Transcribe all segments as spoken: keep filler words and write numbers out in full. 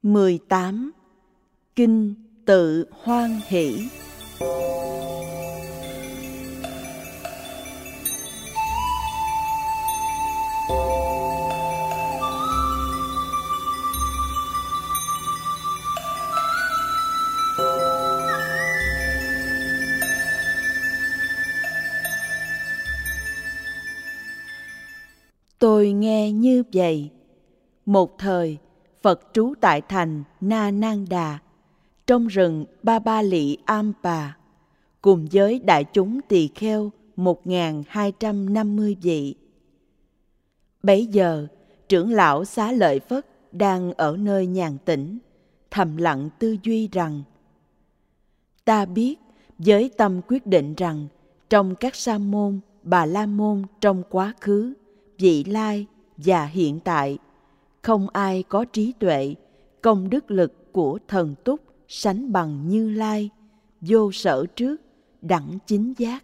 mười tám. Kinh Tự Hoan Hỷ. Tôi nghe như vậy. Một thời, Phật trú tại thành Na Nan Đà, trong rừng Ba Ba Lị Ampa, cùng với đại chúng tỳ kheo một nghìn hai trăm năm mươi vị. Bấy giờ, trưởng lão Xá Lợi Phất đang ở nơi nhàn tĩnh, thầm lặng tư duy rằng: ta biết với tâm quyết định rằng trong các sa môn, bà la môn trong quá khứ, vị lai và hiện tại, không ai có trí tuệ, công đức lực của thần túc sánh bằng Như Lai, vô sở trước, đẳng chính giác.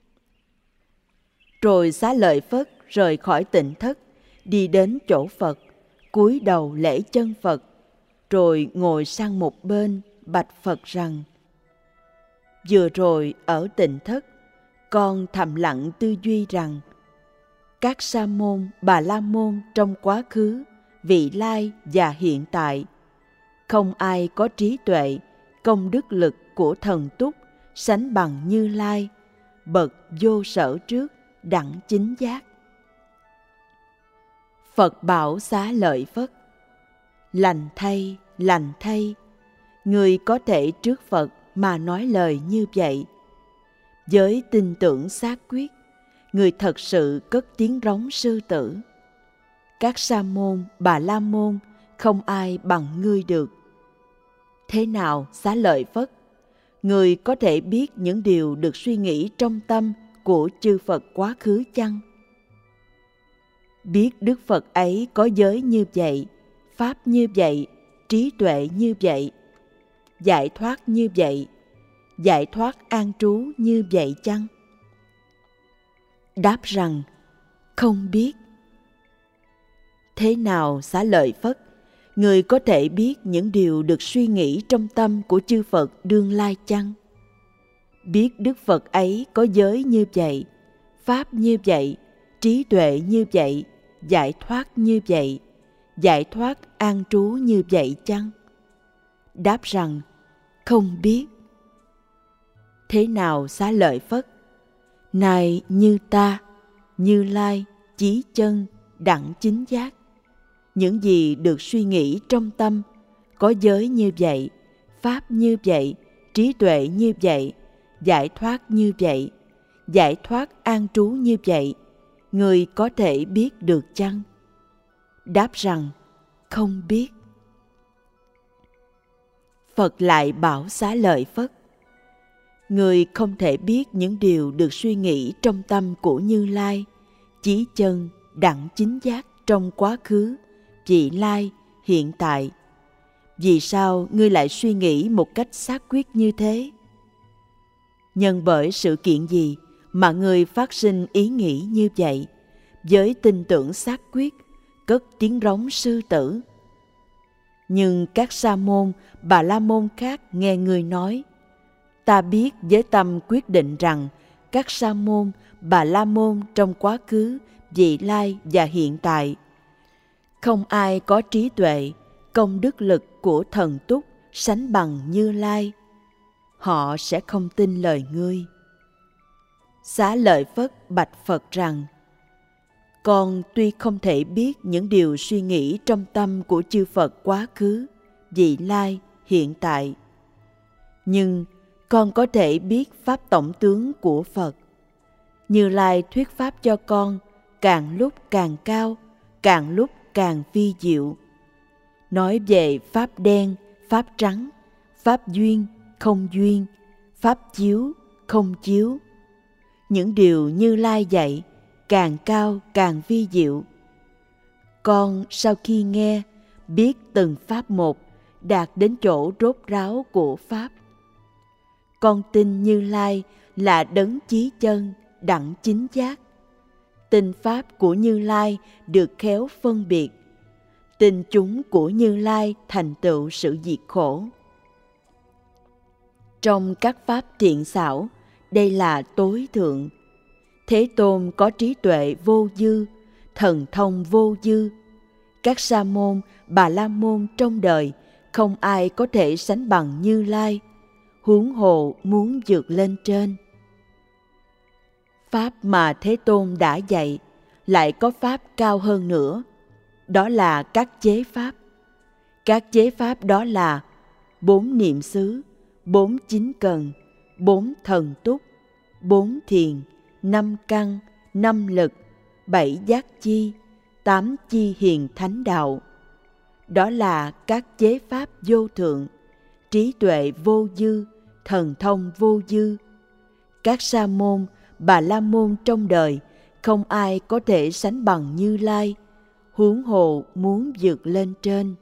Rồi Xá Lợi Phất rời khỏi tịnh thất, đi đến chỗ Phật, cúi đầu lễ chân Phật, rồi ngồi sang một bên bạch Phật rằng: vừa rồi ở tịnh thất, con thầm lặng tư duy rằng các sa môn, bà la môn trong quá khứ, vị lai và hiện tại, không ai có trí tuệ, công đức lực của thần túc sánh bằng Như Lai, bậc vô sở trước, đẳng chính giác. Phật bảo Xá Lợi Phất: lành thay, lành thay, người có thể trước Phật mà nói lời như vậy. Với tin tưởng xác quyết, người thật sự cất tiếng rống sư tử. Các sa môn, bà la môn không ai bằng ngươi được. Thế nào, Xá Lợi Phất, người có thể biết những điều được suy nghĩ trong tâm của chư Phật quá khứ chăng? Biết Đức Phật ấy có giới như vậy, pháp như vậy, trí tuệ như vậy, giải thoát như vậy, giải thoát an trú như vậy chăng? Đáp rằng: không biết. Thế nào, Xá Lợi Phất, người có thể biết những điều được suy nghĩ trong tâm của chư Phật đương lai chăng? Biết Đức Phật ấy có giới như vậy, pháp như vậy, trí tuệ như vậy, giải thoát như vậy, giải thoát an trú như vậy chăng? Đáp rằng: không biết. Thế nào, Xá Lợi Phất, này Như Ta, Như Lai, chí chân, đẳng chính giác, những gì được suy nghĩ trong tâm có giới như vậy, pháp như vậy, trí tuệ như vậy, giải thoát như vậy, giải thoát an trú như vậy, người có thể biết được chăng? Đáp rằng: không biết. Phật lại bảo Xá Lợi Phất: người không thể biết những điều được suy nghĩ trong tâm của Như Lai, chí chân, đẳng chính giác trong quá khứ, vị lai, hiện tại. Vì sao ngươi lại suy nghĩ một cách xác quyết như thế? Nhân bởi sự kiện gì mà ngươi phát sinh ý nghĩ như vậy, với tin tưởng xác quyết, cất tiếng rống sư tử? Nhưng các sa môn, bà la môn khác nghe ngươi nói: ta biết với tâm quyết định rằng các sa môn, bà la môn trong quá khứ, vị lai và hiện tại, không ai có trí tuệ, công đức lực của thần túc sánh bằng Như Lai. Họ sẽ không tin lời ngươi. Xá Lợi Phất bạch Phật rằng: con tuy không thể biết những điều suy nghĩ trong tâm của chư Phật quá khứ, vị lai, hiện tại, nhưng con có thể biết pháp tổng tướng của Phật. Như Lai thuyết pháp cho con càng lúc càng cao, càng lúc càng vi diệu. Nói về pháp đen, pháp trắng, pháp duyên, không duyên, pháp chiếu, không chiếu. Những điều Như Lai dạy càng cao càng vi diệu. Con sau khi nghe, biết từng pháp một, đạt đến chỗ rốt ráo của pháp. Con tin Như Lai là đấng chí chân, đẳng chính giác. Tin pháp của Như Lai được khéo phân biệt. tin chúng của Như Lai thành tựu sự diệt khổ. Trong các pháp thiện xảo, đây là tối thượng. Thế Tôn có trí tuệ vô dư, thần thông vô dư. Các sa môn, bà la môn trong đời, không ai có thể sánh bằng Như Lai, huống hồ muốn vượt lên trên. Pháp mà Thế Tôn đã dạy, lại có pháp cao hơn nữa, đó là các chế pháp. Các chế pháp đó là bốn niệm xứ, bốn chính cần, bốn thần túc, bốn thiền, năm căn, năm lực, bảy giác chi, tám chi hiền thánh đạo. Đó là các chế pháp vô thượng, trí tuệ vô dư, thần thông vô dư. Các sa môn, bà la môn trong đời, không ai có thể sánh bằng Như Lai, huống hồ muốn vượt lên trên.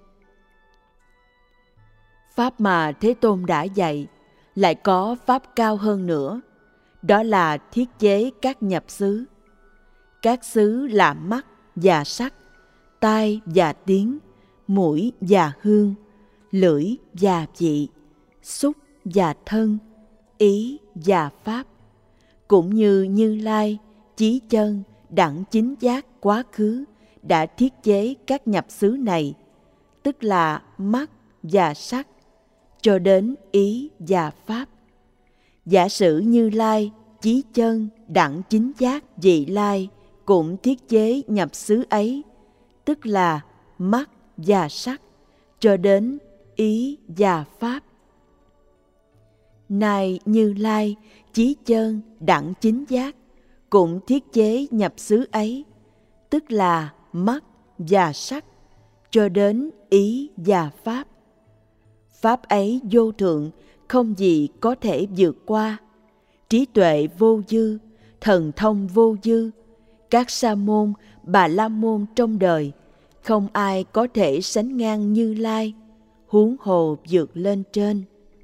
Pháp mà Thế Tôn đã dạy, lại có pháp cao hơn nữa, đó là thiết chế các nhập xứ. Các xứ là mắt và sắc, tai và tiếng, mũi và hương, lưỡi và vị, xúc và thân, ý và pháp. Cũng như Như Lai, chí chân, đẳng chính giác quá khứ đã thiết chế các nhập xứ này, tức là mắt và sắc, cho đến ý và pháp. Giả sử Như Lai, chí chân, đẳng chính giác vị lai cũng thiết chế nhập xứ ấy, tức là mắt và sắc, cho đến ý và pháp. Này Như Lai, chí chân, đẳng chính giác cũng thiết chế nhập xứ ấy, tức là mắt và sắc, cho đến ý và pháp. Pháp ấy vô thượng, không gì có thể vượt qua. Trí tuệ vô dư, thần thông vô dư. Các sa môn, bà la môn trong đời, không ai có thể sánh ngang Như Lai, huống hồ vượt lên trên.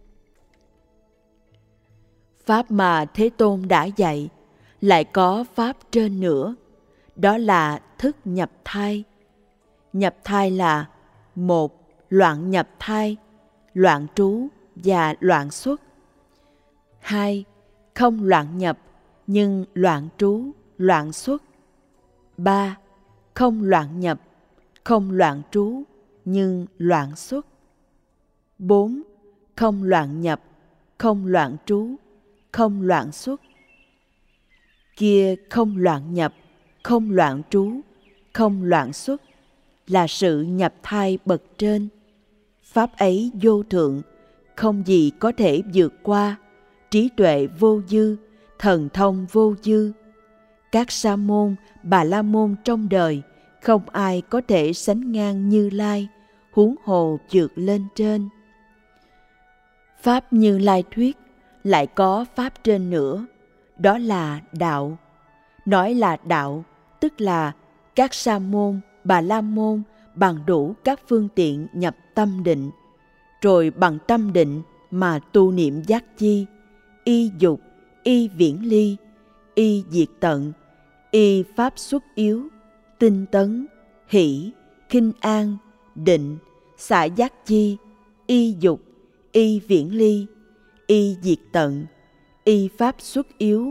Pháp mà Thế Tôn đã dạy, lại có pháp trên nữa, đó là thức nhập thai. Nhập thai là một, loạn nhập thai, loạn trú và loạn xuất. Hai, không loạn nhập nhưng loạn trú, loạn xuất. Ba, không loạn nhập, không loạn trú nhưng loạn xuất. Bốn, không loạn nhập, không loạn trú, không loạn xuất. Kia không loạn nhập, không loạn trú, không loạn xuất là sự nhập thai bậc trên. Pháp ấy vô thượng, không gì có thể vượt qua. Trí tuệ vô dư, thần thông vô dư. Các sa môn, bà la môn trong đời, không ai có thể sánh ngang Như Lai, huống hồ vượt lên trên. Pháp Như Lai thuyết, lại có pháp trên nữa, đó là đạo. Nói là đạo, tức là các sa môn, bà la môn bằng đủ các phương tiện nhập tâm định, rồi bằng tâm định mà tu niệm giác chi, y dục, y viễn ly, y diệt tận, y pháp xuất yếu, tinh tấn, hỷ, khinh an, định, xả giác chi, y dục, y viễn ly, y diệt tận, y pháp xuất yếu.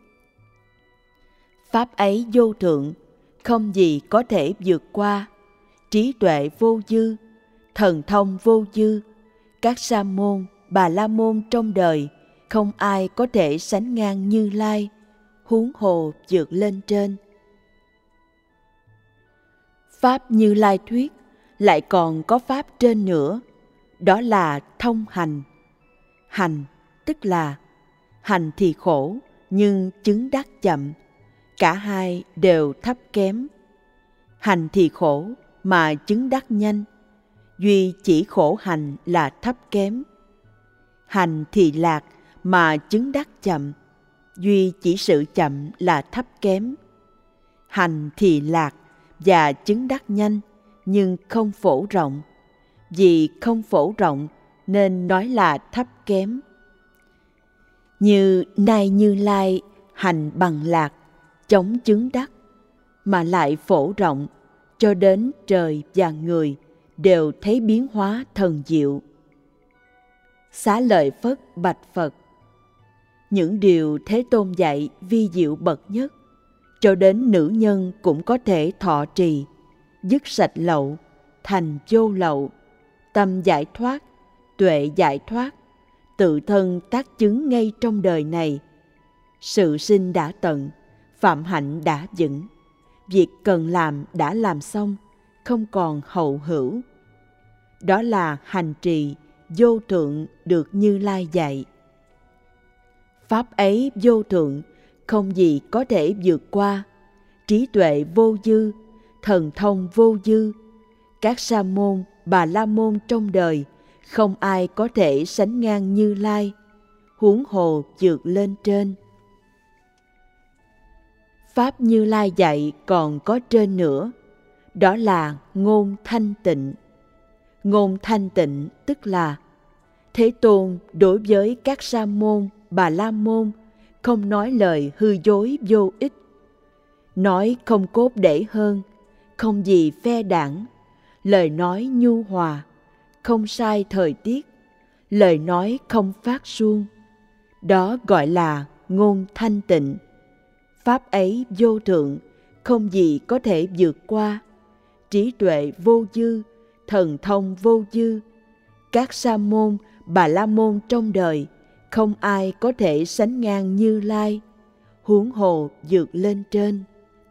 Pháp ấy vô thượng, không gì có thể vượt qua. Trí tuệ vô dư, thần thông vô dư. Các sa môn, bà la môn trong đời, không ai có thể sánh ngang Như Lai, huống hồ vượt lên trên. Pháp Như Lai thuyết, lại còn có pháp trên nữa, đó là thông hành. Hành tức là hành thì khổ, nhưng chứng đắc chậm. Cả hai đều thấp kém. Hành thì khổ mà chứng đắc nhanh, duy chỉ khổ hành là thấp kém. Hành thì lạc mà chứng đắc chậm, duy chỉ sự chậm là thấp kém. Hành thì lạc và chứng đắc nhanh, nhưng không phổ rộng. Vì không phổ rộng nên nói là thấp kém. Như nay Như Lai hành bằng lạc, chống chứng đắc, mà lại phổ rộng, cho đến trời và người đều thấy biến hóa thần diệu. Xá Lợi Phất bạch Phật: những điều Thế Tôn dạy vi diệu bậc nhất, cho đến nữ nhân cũng có thể thọ trì, dứt sạch lậu, thành vô lậu, tâm giải thoát, tuệ giải thoát, tự thân tác chứng ngay trong đời này. Sự sinh đã tận, phạm hạnh đã vững, việc cần làm đã làm xong, không còn hậu hữu. Đó là hành trì vô thượng được Như Lai dạy. Pháp ấy vô thượng, không gì có thể vượt qua. Trí tuệ vô dư, thần thông vô dư, các sa môn, bà la môn trong đời, không ai có thể sánh ngang Như Lai, huống hồ vượt lên trên. Pháp Như Lai dạy còn có trên nữa, đó là ngôn thanh tịnh. Ngôn thanh tịnh tức là Thế Tôn đối với các sa môn, bà la môn không nói lời hư dối vô ích, nói không cốt để hơn, không gì phe đảng, lời nói nhu hòa, không sai thời tiết, lời nói không phát suông. Đó gọi là ngôn thanh tịnh. Pháp ấy vô thượng, không gì có thể vượt qua. Trí tuệ vô dư, thần thông vô dư, các sa môn, bà la môn trong đời, không ai có thể sánh ngang Như Lai, huống hồ vượt lên trên.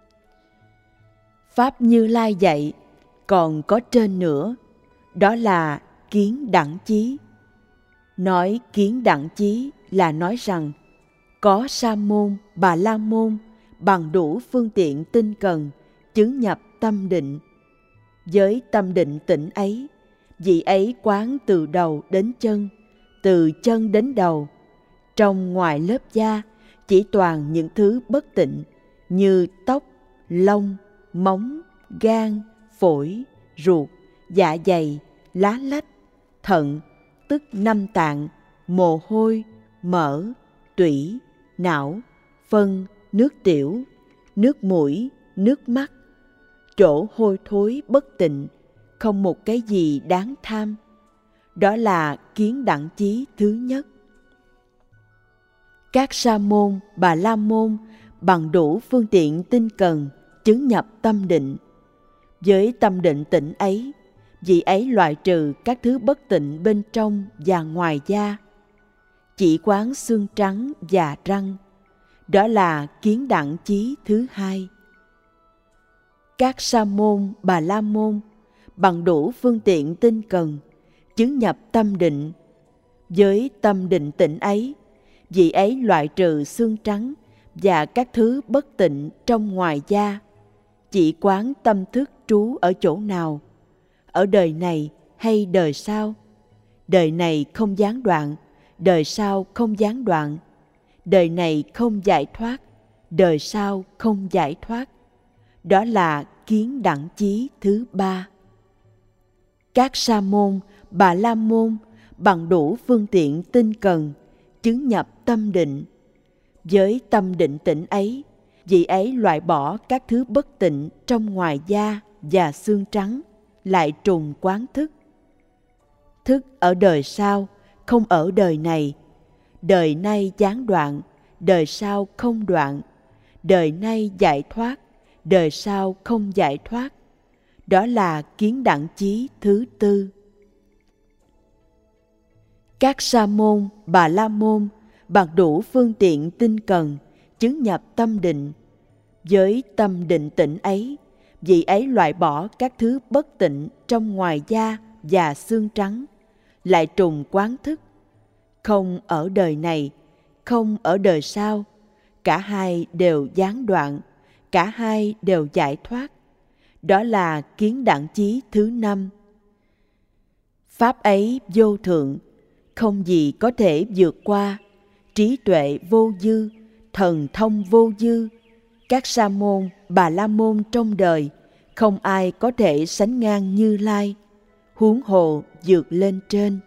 Pháp Như Lai dạy còn có trên nữa, đó là kiến đẳng chí. Nói kiến đẳng chí là nói rằng có sa môn, bà la môn bằng đủ phương tiện tinh cần chứng nhập tâm định. Với tâm định tĩnh ấy, vị ấy quán từ đầu đến chân, từ chân đến đầu, trong ngoài lớp da chỉ toàn những thứ bất tịnh như tóc, lông, móng, gan, phổi, ruột, dạ dày, lá lách, thận, tức năm tạng, mồ hôi, mỡ, tủy, não, phân, nước tiểu, nước mũi, nước mắt, chỗ hôi thối bất tịnh, không một cái gì đáng tham. Đó là kiến đẳng chí thứ nhất. Các sa môn, bà la môn bằng đủ phương tiện tinh cần chứng nhập tâm định. Với tâm định tĩnh ấy, vị ấy loại trừ các thứ bất tịnh bên trong và ngoài da, chỉ quán xương trắng và răng. Đó là kiến đẳng chí thứ hai. Các sa môn, bà la môn bằng đủ phương tiện tinh cần chứng nhập tâm định. Với tâm định tĩnh ấy, vị ấy loại trừ xương trắng và các thứ bất tịnh trong ngoài da, chỉ quán tâm thức trú ở chỗ nào, ở đời này hay đời sau. Đời này không gián đoạn, đời sau không gián đoạn. Đời này không giải thoát, đời sau không giải thoát. Đó là kiến đẳng chí thứ ba. Các sa môn, bà la môn bằng đủ phương tiện tinh cần chứng nhập tâm định. Với tâm định tĩnh ấy, vị ấy loại bỏ các thứ bất tịnh trong ngoài da và xương trắng, lại trùng quán thức. Thức ở đời sau, không ở đời này. Đời nay gián đoạn, đời sau không đoạn. Đời nay giải thoát, đời sau không giải thoát. Đó là kiến đẳng chí thứ tư. Các sa môn, bà la môn bằng đủ phương tiện tinh cần chứng nhập tâm định. Với tâm định tĩnh ấy, vị ấy loại bỏ các thứ bất tịnh trong ngoài da và xương trắng, lại trùng quán thức. Không ở đời này, không ở đời sau. Cả hai đều gián đoạn, cả hai đều giải thoát. Đó là kiến đẳng chí thứ năm. Pháp ấy vô thượng, không gì có thể vượt qua. Trí tuệ vô dư, thần thông vô dư, các sa môn, bà la môn trong đời, không ai có thể sánh ngang Như Lai, huống hồ vượt lên trên.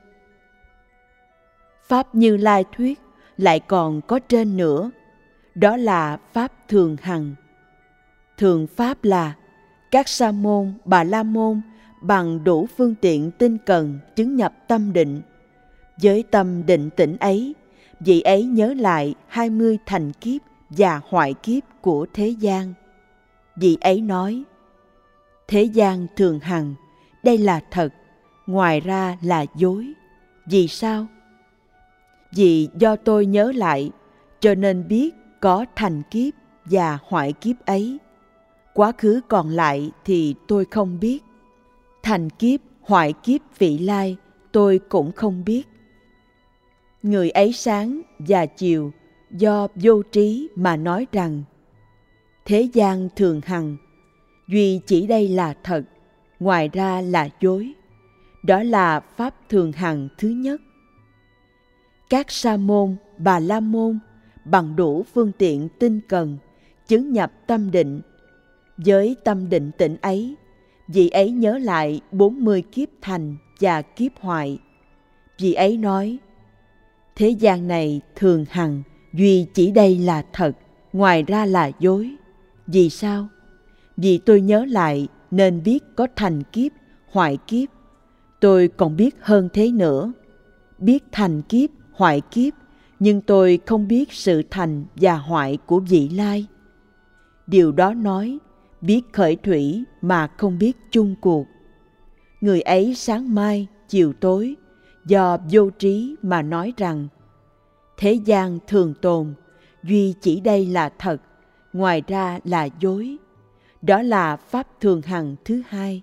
Pháp Như Lai thuyết lại còn có trên nữa, đó là Pháp thường hằng. Thường Pháp là Các sa môn, bà la môn bằng đủ phương tiện tinh cần chứng nhập tâm định. Với tâm định tĩnh ấy, vị ấy nhớ lại hai mươi thành kiếp và hoại kiếp của thế gian. Vị ấy nói: thế gian thường hằng, đây là thật, ngoài ra là dối. Vì sao? Vì do tôi nhớ lại, cho nên biết có thành kiếp và hoại kiếp ấy. Quá khứ còn lại thì tôi không biết. Thành kiếp, hoại kiếp vị lai tôi cũng không biết. Người ấy sáng và chiều do vô trí mà nói rằng: thế gian thường hằng, duy chỉ đây là thật, ngoài ra là dối. Đó là pháp thường hằng thứ nhất. Các sa môn, bà la môn bằng đủ phương tiện tinh cần chứng nhập tâm định. Với tâm định tĩnh ấy, vị ấy nhớ lại bốn mươi kiếp thành và kiếp hoại. Vị ấy nói: thế gian này thường hằng, duy chỉ đây là thật, ngoài ra là dối. Vì sao? Vì tôi nhớ lại nên biết có thành kiếp, hoại kiếp. Tôi còn biết hơn thế nữa. Biết thành kiếp, hoại kiếp, nhưng tôi không biết sự thành và hoại của vị lai. Điều đó nói biết khởi thủy mà không biết chung cuộc. Người ấy sáng mai, chiều tối, do vô trí mà nói rằng: thế gian thường tồn, duy chỉ đây là thật, ngoài ra là dối. Đó là pháp thường hằng thứ hai.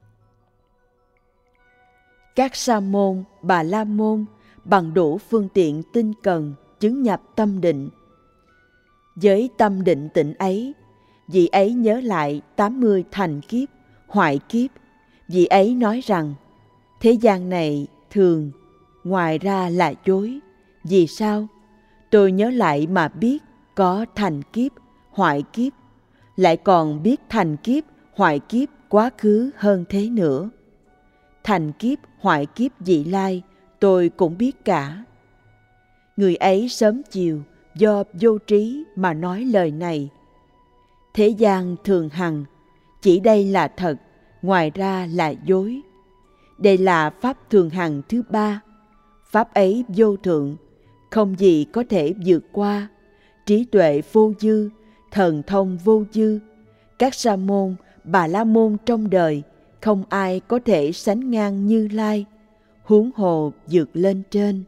Các sa môn, bà la môn bằng đủ phương tiện tinh cần chứng nhập tâm định. Với tâm định tĩnh ấy, vị ấy nhớ lại tám mươi thành kiếp, hoại kiếp. Vị ấy nói rằng: thế gian này thường, ngoài ra là dối. Vì sao? Tôi nhớ lại mà biết có thành kiếp, hoại kiếp, lại còn biết thành kiếp, hoại kiếp quá khứ hơn thế nữa. Thành kiếp, hoại kiếp vị lai tôi cũng biết cả. Người ấy sớm chiều do vô trí mà nói lời này: thế gian thường hằng, chỉ đây là thật, ngoài ra là dối. Đây là pháp thường hằng thứ ba. Pháp ấy vô thượng, không gì có thể vượt qua. Trí tuệ vô dư, thần thông vô dư. Các sa môn, bà la môn trong đời, không ai có thể sánh ngang Như Lai, huống hồ vượt lên trên.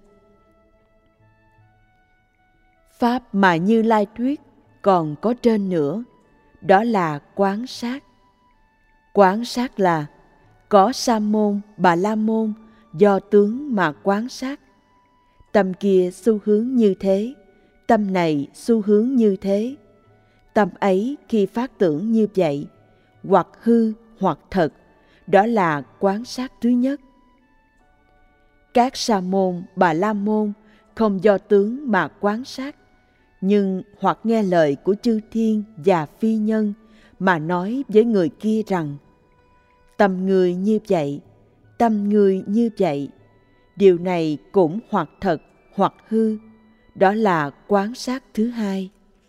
Pháp mà Như Lai thuyết còn có trên nữa, đó là quán sát. Quán sát là có sa môn, bà la môn do tướng mà quán sát. Tâm kia xu hướng như thế, tâm này xu hướng như thế. Tâm ấy khi phát tưởng như vậy, hoặc hư hoặc thật, đó là quán sát thứ nhất. Các sa môn, bà la môn không do tướng mà quán sát, nhưng hoặc nghe lời của chư thiên và phi nhân mà nói với người kia rằng: tâm người như vậy, tâm người như vậy. Điều này cũng hoặc thật hoặc hư, đó là quán sát thứ hai.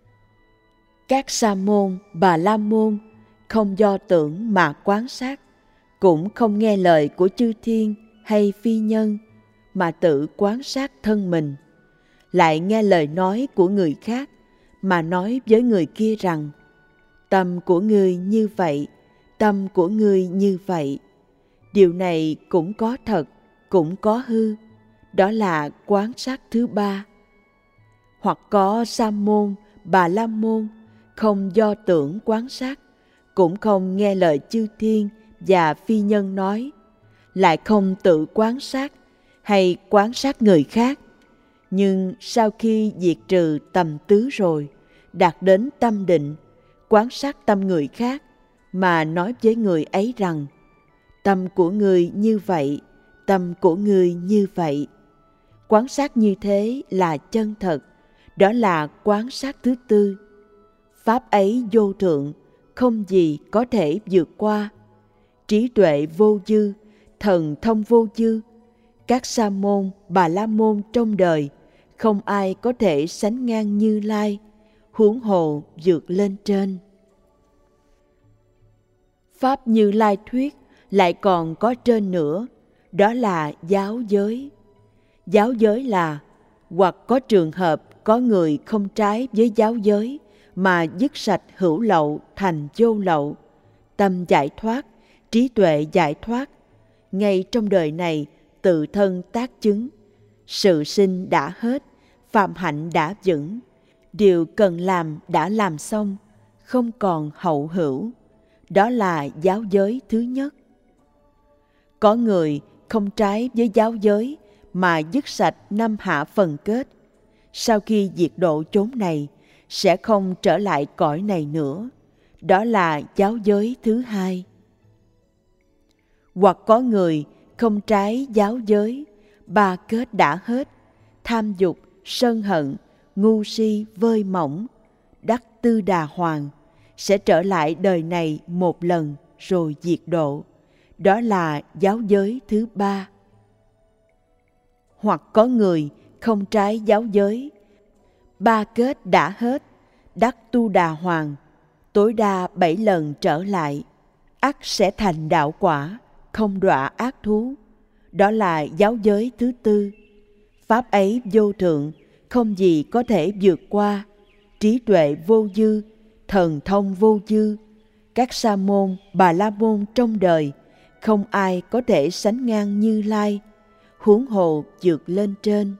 Các sa môn, bà la môn không do tưởng mà quán sát, cũng không nghe lời của chư thiên hay phi nhân mà tự quán sát thân mình, lại nghe lời nói của người khác mà nói với người kia rằng: tâm của ngươi như vậy, tâm của ngươi như vậy. Điều này cũng có thật, cũng có hư, đó là quán sát thứ ba. Hoặc có sa môn, bà la môn không do tưởng quán sát, cũng không nghe lời chư thiên và phi nhân nói, lại không tự quán sát hay quán sát người khác. Nhưng sau khi diệt trừ tầm tứ rồi, đạt đến tâm định, quán sát tâm người khác mà nói với người ấy rằng: tâm của người như vậy, tâm của người như vậy. Quán sát như thế là chân thật, đó là quán sát thứ tư. Pháp ấy vô thượng, không gì có thể vượt qua. Trí tuệ vô dư, thần thông vô dư. Các sa môn, bà la môn trong đời, không ai có thể sánh ngang Như Lai, huống hồ vượt lên trên. Pháp Như Lai thuyết lại còn có trên nữa, đó là giáo giới. Giáo giới là hoặc có trường hợp có người không trái với giáo giới mà dứt sạch hữu lậu thành vô lậu, tâm giải thoát, trí tuệ giải thoát, ngay trong đời này tự thân tác chứng, sự sinh đã hết, phạm hạnh đã vững, điều cần làm đã làm xong, không còn hậu hữu. Đó là giáo giới thứ nhất. Có người không trái với giáo giới mà dứt sạch năm hạ phần kết, sau khi diệt độ chốn này sẽ không trở lại cõi này nữa. Đó là giáo giới thứ hai. Hoặc có người không trái giáo giới, ba kết đã hết, tham dục, sân hận, ngu si vơi mỏng, đắc tư đà hoàng, sẽ trở lại đời này một lần rồi diệt độ. Đó là giáo giới thứ ba. Hoặc có người không trái giáo giới, ba kết đã hết, đắc tu đà hoàng, tối đa bảy lần trở lại, ắt sẽ thành đạo quả, không đọa ác thú. Đó là giáo giới thứ tư. Pháp ấy vô thượng, không gì có thể vượt qua, trí tuệ vô dư, thần thông vô dư. Các sa môn, bà la môn trong đời, không ai có thể sánh ngang Như Lai, huống hồ vượt lên trên.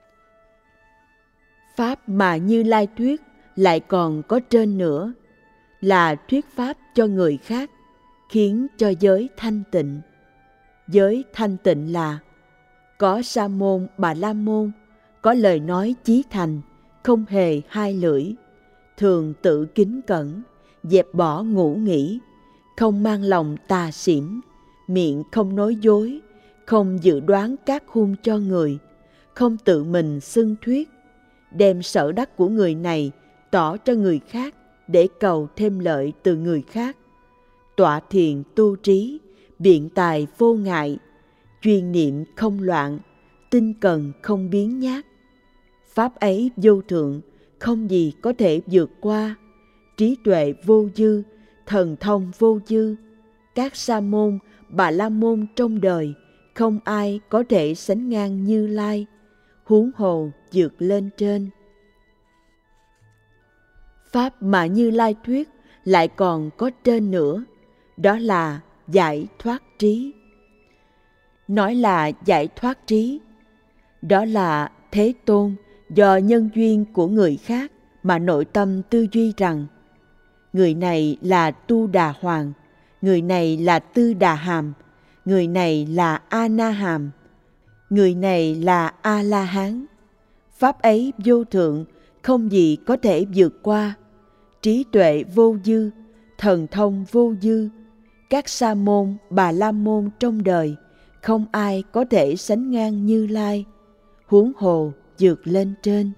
Pháp mà Như Lai thuyết lại còn có trên nữa, là thuyết pháp cho người khác, khiến cho giới thanh tịnh. Giới thanh tịnh là có sa môn, bà la môn, có lời nói chí thành, không hề hai lưỡi, thường tự kính cẩn, dẹp bỏ ngủ nghỉ, không mang lòng tà xỉm, miệng không nói dối, không dự đoán các hung cho người, không tự mình xưng thuyết, đem sở đắc của người này tỏ cho người khác để cầu thêm lợi từ người khác, tọa thiền tu trí, biện tài vô ngại, chuyên niệm không loạn, tinh cần không biến nhát. Pháp ấy vô thượng, không gì có thể vượt qua, trí tuệ vô dư, thần thông vô dư. Các sa môn, bà la môn trong đời, không ai có thể sánh ngang Như Lai, huống hồ vượt lên trên. Pháp mà Như Lai thuyết lại còn có trên nữa, đó là giải thoát trí. Nói là giải thoát trí, đó là Thế Tôn do nhân duyên của người khác mà nội tâm tư duy rằng người này là Tu Đà Hoàng, người này là Tư Đà Hàm, người này là A Na Hàm, người này là A La Hán. Pháp ấy vô thượng, không gì có thể vượt qua, trí tuệ vô dư, thần thông vô dư. Các sa môn, bà la môn trong đời, không ai có thể sánh ngang Như Lai, huống hồ vượt lên trên.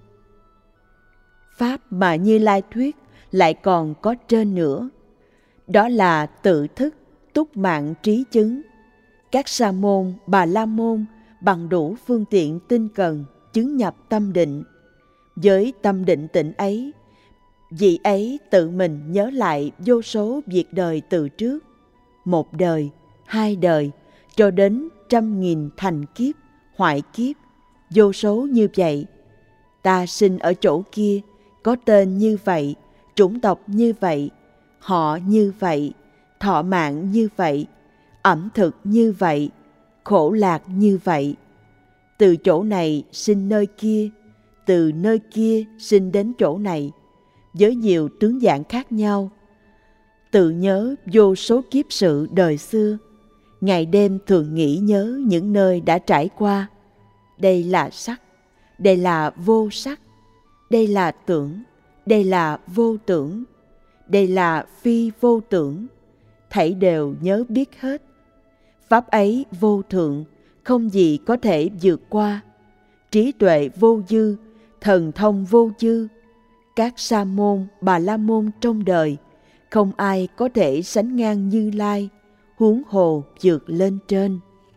Pháp mà Như Lai thuyết lại còn có trên nữa, đó là tự thức, túc mạng trí chứng. Các sa môn, bà la môn bằng đủ phương tiện tinh cần chứng nhập tâm định. Với tâm định tịnh ấy, vị ấy tự mình nhớ lại vô số việc đời từ trước, một đời, hai đời, cho đến trăm nghìn thành kiếp, hoại kiếp, vô số như vậy. Ta sinh ở chỗ kia, có tên như vậy, chủng tộc như vậy, họ như vậy, thọ mạng như vậy, ẩm thực như vậy, khổ lạc như vậy. Từ chỗ này sinh nơi kia, từ nơi kia sinh đến chỗ này, với nhiều tướng dạng khác nhau. Tự nhớ vô số kiếp sự đời xưa, ngày đêm thường nghĩ nhớ những nơi đã trải qua. Đây là sắc, đây là vô sắc, đây là tưởng, đây là vô tưởng, đây là phi vô tưởng, thảy đều nhớ biết hết. Pháp ấy vô thượng, không gì có thể vượt qua, trí tuệ vô dư, thần thông vô dư. Các sa môn, bà la môn trong đời, không ai có thể sánh ngang Như Lai, huống hồ vượt lên trên.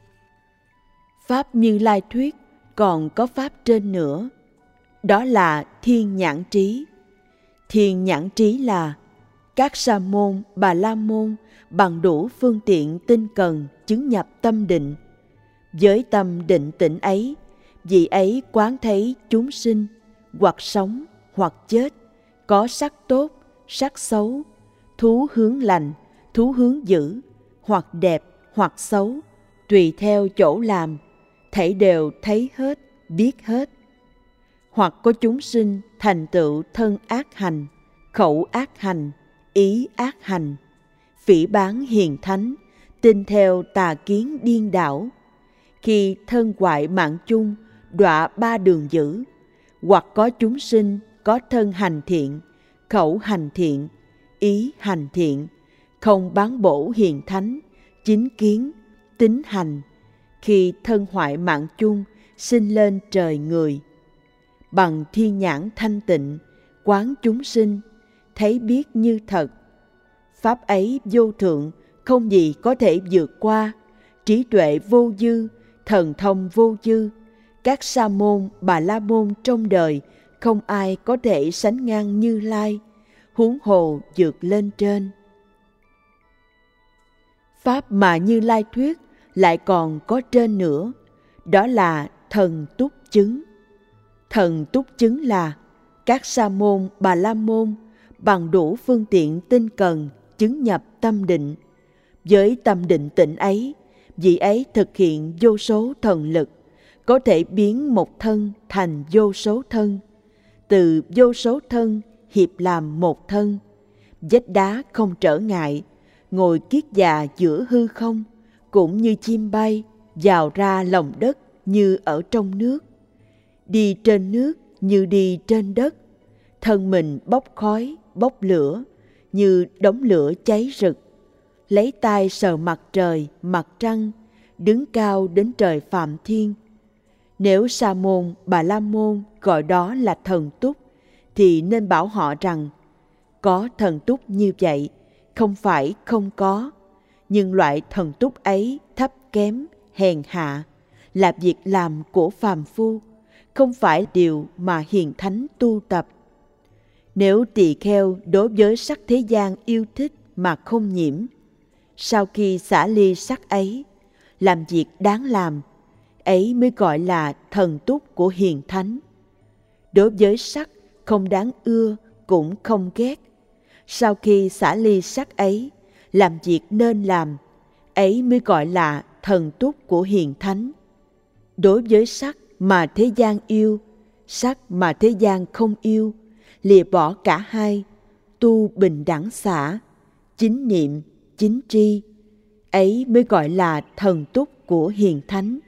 Pháp Như Lai thuyết còn có pháp trên nữa, đó là thiên nhãn trí. Thiên nhãn trí là các sa môn, bà la môn bằng đủ phương tiện tinh cần chứng nhập tâm định. Với tâm định tĩnh ấy, vị ấy quán thấy chúng sinh, hoặc sống, hoặc chết, có sắc tốt, sắc xấu, thú hướng lành, thú hướng dữ, hoặc đẹp, hoặc xấu, tùy theo chỗ làm, thảy đều thấy hết, biết hết. Hoặc có chúng sinh thành tựu thân ác hành, khẩu ác hành, ý ác hành, phỉ báng hiền thánh, tin theo tà kiến điên đảo. Khi thân hoại mạng chung, đọa ba đường dữ. Hoặc có chúng sinh có thân hành thiện, khẩu hành thiện, ý hành thiện, không bán bổ hiền thánh, chính kiến, tín hành. Khi thân hoại mạng chung, sinh lên trời người. Bằng thiên nhãn thanh tịnh, quán chúng sinh, thấy biết như thật. Pháp ấy vô thượng, không gì có thể vượt qua. Trí tuệ vô dư, thần thông vô dư. Các sa môn, bà la môn trong đời, không ai có thể sánh ngang Như Lai, huống hồ vượt lên trên. Pháp mà Như Lai thuyết lại còn có trên nữa, đó là thần túc chứng. Thần túc chứng là các sa môn, bà la môn bằng đủ phương tiện tinh cần chứng nhập tâm định. Với tâm định tĩnh ấy, vị ấy thực hiện vô số thần lực, có thể biến một thân thành vô số thân, từ vô số thân hiệp làm một thân. Vách đá không trở ngại, ngồi kiết già giữa hư không, cũng như chim bay vào ra lòng đất như ở trong nước, đi trên nước như đi trên đất, thân mình bốc khói bốc lửa như đống lửa cháy rực, lấy tay sờ mặt trời mặt trăng, đứng cao đến trời phạm thiên. Nếu sa môn, bà la môn gọi đó là thần túc, thì nên bảo họ rằng có thần túc như vậy, không phải không có, nhưng loại thần túc ấy thấp kém, hèn hạ, là việc làm của phàm phu, không phải điều mà hiền thánh tu tập. Nếu tỳ kheo đối với sắc thế gian yêu thích mà không nhiễm, sau khi xả ly sắc ấy, làm việc đáng làm, ấy mới gọi là thần túc của hiền thánh. Đối với sắc không đáng ưa cũng không ghét, sau khi xả ly sắc ấy, làm việc nên làm, ấy mới gọi là thần túc của hiền thánh. Đối với sắc mà thế gian yêu, sắc mà thế gian không yêu, lìa bỏ cả hai, tu bình đẳng xả, chính niệm, chính tri, ấy mới gọi là thần túc của hiền thánh.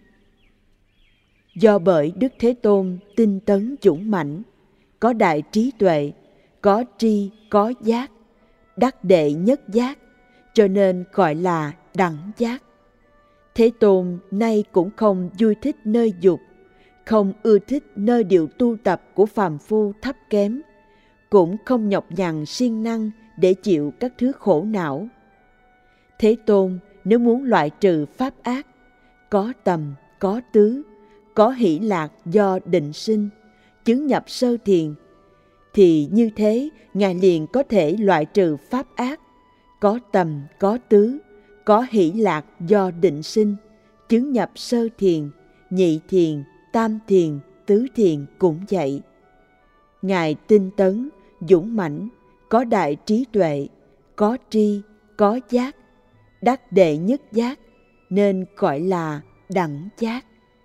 Do bởi Đức Thế Tôn tinh tấn dũng mãnh, có đại trí tuệ, có tri, có giác, đắc đệ nhất giác, cho nên gọi là đẳng giác. Thế Tôn nay cũng không vui thích nơi dục, không ưa thích nơi điều tu tập của phàm phu thấp kém, cũng không nhọc nhằn siêng năng để chịu các thứ khổ não. Thế Tôn nếu muốn loại trừ pháp ác, có tầm, có tứ, có hỷ lạc do định sinh, chứng nhập sơ thiền, thì như thế Ngài liền có thể loại trừ pháp ác, có tầm, có tứ, có hỷ lạc do định sinh, chứng nhập sơ thiền, nhị thiền, tam thiền, tứ thiền cũng vậy. Ngài tinh tấn, dũng mãnh, có đại trí tuệ, có tri, có giác, đắc đệ nhất giác, nên gọi là đẳng giác.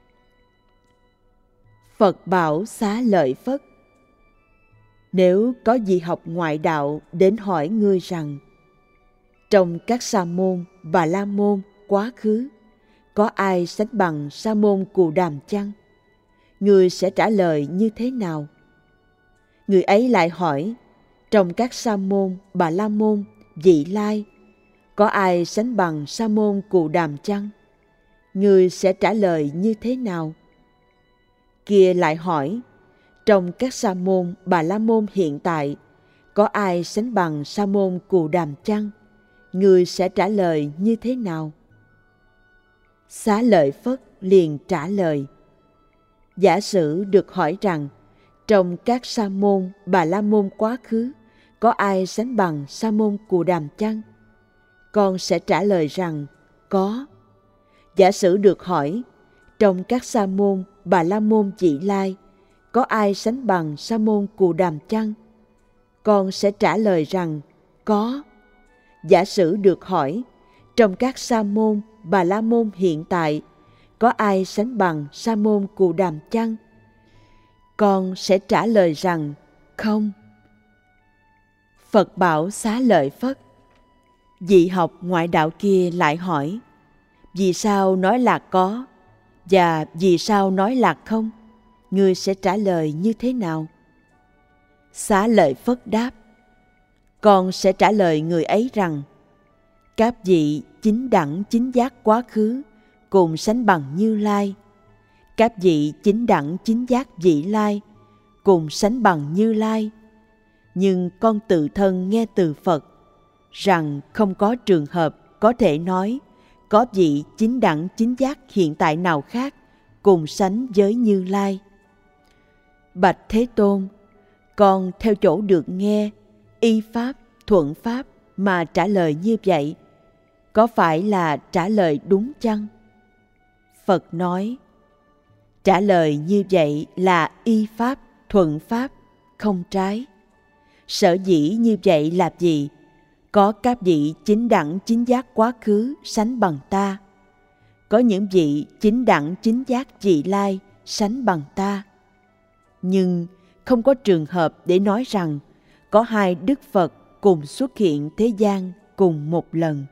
Phật bảo Xá Lợi Phất: nếu có vị học ngoại đạo đến hỏi ngươi rằng, trong các sa môn, bà la môn quá khứ, có ai sánh bằng sa môn Cù Đàm chăng? Ngươi sẽ trả lời như thế nào? Người ấy lại hỏi, trong các sa môn, bà la môn, vị lai, có ai sánh bằng sa môn Cù Đàm chăng? Ngươi sẽ trả lời như thế nào? Kia lại hỏi, trong các sa môn, bà la môn hiện tại, có ai sánh bằng sa môn Cù Đàm chăng? Ngươi sẽ trả lời như thế nào? Xá Lợi Phất liền trả lời, giả sử được hỏi rằng, trong các sa môn, bà la môn quá khứ, có ai sánh bằng sa môn Cù Đàm chăng? Con sẽ trả lời rằng có. Giả sử được hỏi, trong các sa môn Bà La Môn Vị Lai, có ai sánh bằng sa môn Cù Đàm chăng? Con sẽ trả lời rằng có. Giả sử được hỏi, trong các sa môn Bà La Môn hiện tại, có ai sánh bằng sa môn Cù Đàm chăng? Con sẽ trả lời rằng không. Phật bảo Xá Lợi Phất. Vị học ngoại đạo kia lại hỏi, vì sao nói là có và vì sao nói là không? Ngươi sẽ trả lời như thế nào? Xá Lợi Phất đáp, con sẽ trả lời người ấy rằng, các vị chính đẳng chính giác quá khứ cùng sánh bằng Như Lai, các vị chính đẳng chính giác vị lai cùng sánh bằng Như Lai. Nhưng con tự thân nghe từ Phật rằng không có trường hợp có thể nói có vị chính đẳng chính giác hiện tại nào khác cùng sánh với Như Lai. Bạch Thế Tôn, con theo chỗ được nghe, y pháp, thuận pháp mà trả lời như vậy, có phải là trả lời đúng chăng? Phật nói, trả lời như vậy là y pháp, thuận pháp, không trái. Sở dĩ như vậy là gì? Có các vị chính đẳng chính giác quá khứ sánh bằng ta, có những vị chính đẳng chính giác vị lai sánh bằng ta. Nhưng không có trường hợp để nói rằng có hai Đức Phật cùng xuất hiện thế gian cùng một lần.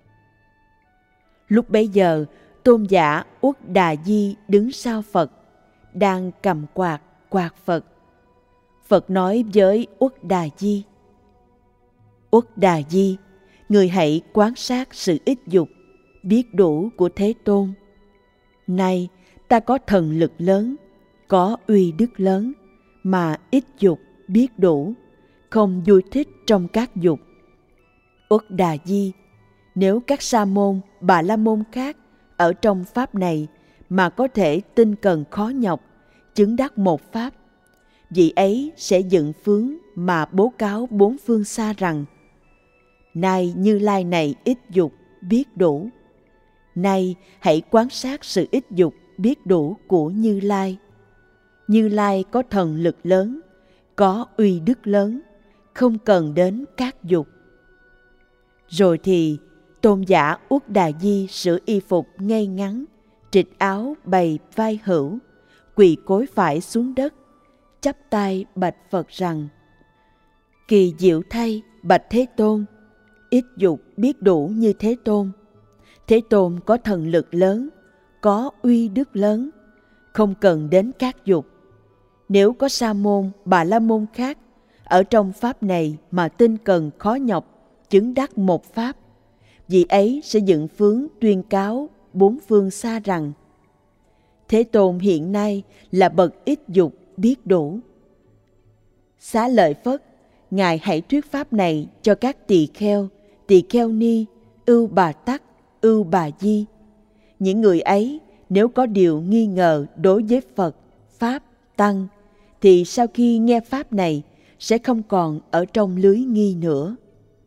Lúc bấy giờ, tôn giả Uất Đà Di đứng sau Phật, đang cầm quạt quạt Phật. Phật nói với Uất Đà Di, Uất Đà Di, người hãy quan sát sự ích dục, biết đủ của Thế Tôn. Nay, ta có thần lực lớn, có uy đức lớn, mà ít dục, biết đủ, không vui thích trong các dục. Uất Đà Di, nếu các sa môn, Bà La Môn khác ở trong pháp này mà có thể tinh cần khó nhọc, chứng đắc một pháp, vị ấy sẽ dựng phướng mà bố cáo bốn phương xa rằng, nay Như Lai này ít dục, biết đủ. Nay hãy quan sát sự ít dục, biết đủ của Như Lai. Như Lai có thần lực lớn, có uy đức lớn, không cần đến các dục. Rồi thì tôn giả Uất Đà Di sửa y phục ngay ngắn, trịch áo bày vai hữu, quỳ gối phải xuống đất, chắp tay bạch Phật rằng, kỳ diệu thay bạch Thế Tôn, ít dục biết đủ như Thế Tôn. Thế Tôn có thần lực lớn, có uy đức lớn, không cần đến các dục. Nếu có sa môn, Bà La Môn khác ở trong pháp này mà tinh cần khó nhọc, chứng đắc một pháp, vị ấy sẽ dựng phướng tuyên cáo bốn phương xa rằng, Thế Tôn hiện nay là bậc ít dục biết đủ. Xá Lợi Phất, Ngài hãy thuyết pháp này cho các tỳ kheo, tỳ kheo ni, ưu bà tắc, ưu bà di. Những người ấy nếu có điều nghi ngờ đối với Phật, Pháp, Tăng, thì sau khi nghe pháp này sẽ không còn ở trong lưới nghi nữa.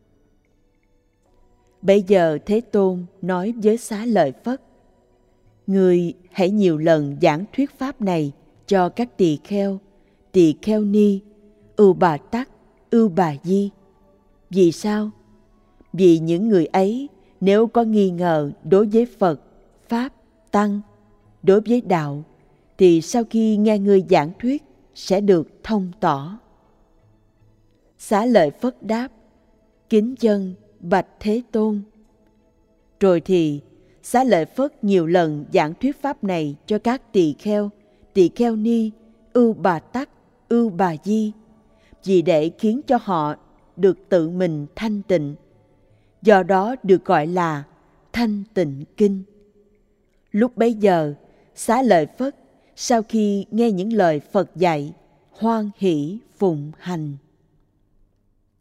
Bây giờ Thế Tôn nói với Xá Lợi Phất, người hãy nhiều lần giảng thuyết pháp này cho các tỳ kheo, tỳ kheo ni, ưu bà tắc, ưu bà di. Vì sao? Vì những người ấy nếu có nghi ngờ đối với Phật, Pháp, Tăng, đối với đạo, thì sau khi nghe người giảng thuyết sẽ được thông tỏ. Xá Lợi Phất đáp, kính dân bạch Thế Tôn. Rồi thì Xá Lợi Phất nhiều lần giảng thuyết pháp này cho các tỳ kheo, tỳ kheo ni, ưu bà tắc, ưu bà di, vì để khiến cho họ được tự mình thanh tịnh. Do đó được gọi là Thanh Tịnh Kinh. Lúc bấy giờ, Xá Lợi Phất sau khi nghe những lời Phật dạy, hoan hỷ phụng hành.